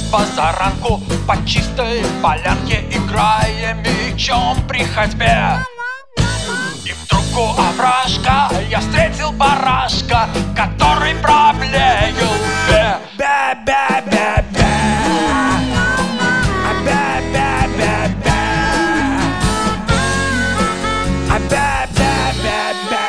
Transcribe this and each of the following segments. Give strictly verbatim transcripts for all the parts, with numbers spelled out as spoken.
позаранку по чистой полянке, играя мячом при ходьбе. И вдруг у овражка я встретил барашка, который проблеял бе бе бе бе бе бе бе бе бе бе бе бе бе.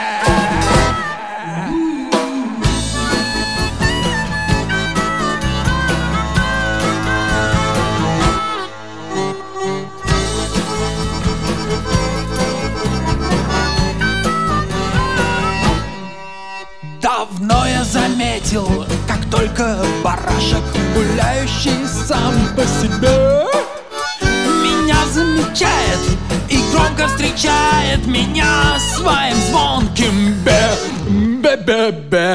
Давно я заметил, как только барашек, гуляющий сам по себе, меня замечает и громко встречает меня своим звонким бе бе бе бе.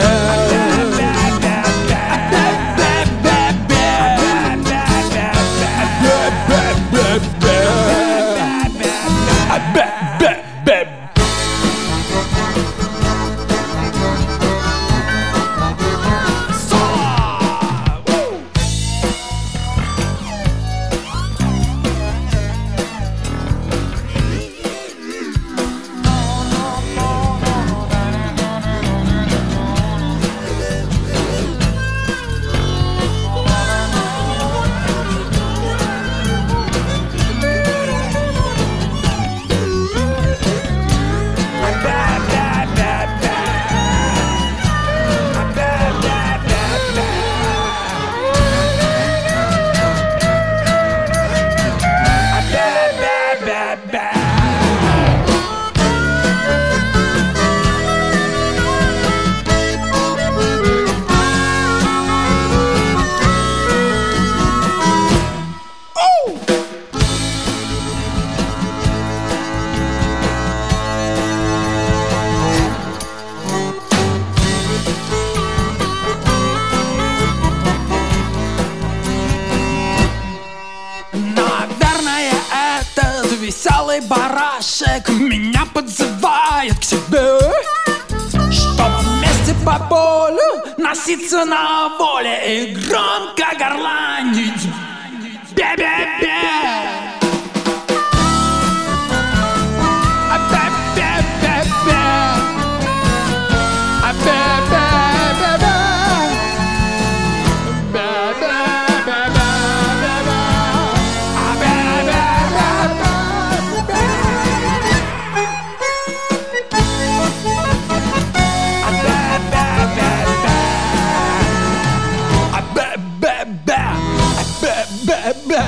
Веселый барашек меня подзывает к себе, чтоб вместе по полю носиться на воле и громко горланить бе-бе-бе. Blah, blah, blah.